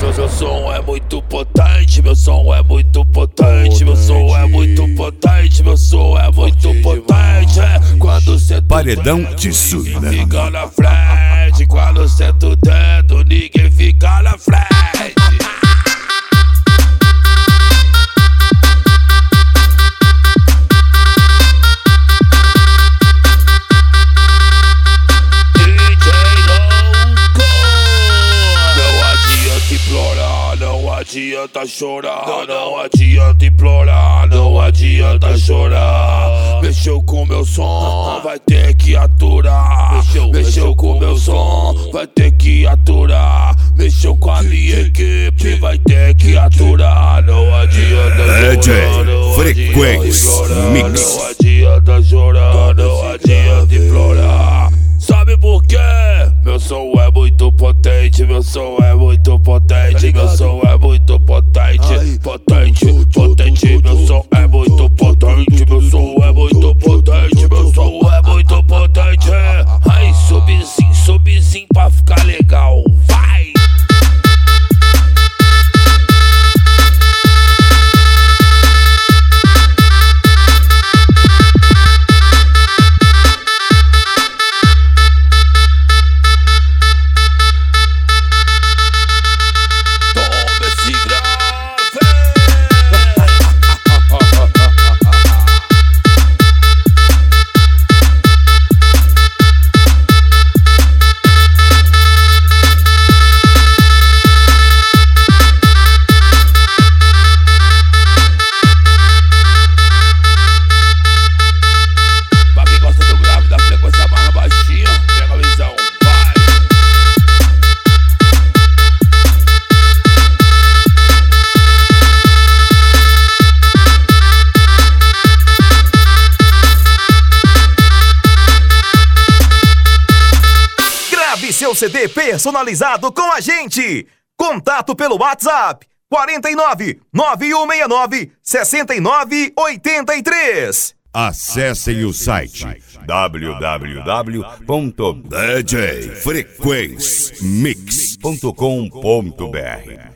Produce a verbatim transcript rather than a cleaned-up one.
Meu, meu som é muito potente, meu som é muito potente, meu som é muito potente, meu som é muito potente. É, quando cê Paredão de Suína. Fica na frente, quando senta o dedo, ninguém fica na frente. Não adianta chorar, não, não adianta implorar, não adianta chorar. Mexeu com meu som, vai ter que aturar. Mexeu, mexeu com meu som, vai ter que aturar. Mexeu com a minha equipe, vai ter que aturar. Não adianta chorar, não Frequência Mix. Não adianta chorar, não adianta implorar. Sabe por quê? Meu som é muito potente, meu som é muito potente, meu som é muito potente, potente, potente, meu som é muito potente, meu som é muito potente, meu som é muito potente. Aí subzinho, subzinho pra ficar legal, vai! Seu C D personalizado com a gente. Contato pelo WhatsApp quarenta e nove, nove um seis nove, sessenta e nove oitenta e três. Acessem o site w w w ponto d j frequência mix ponto com ponto b r.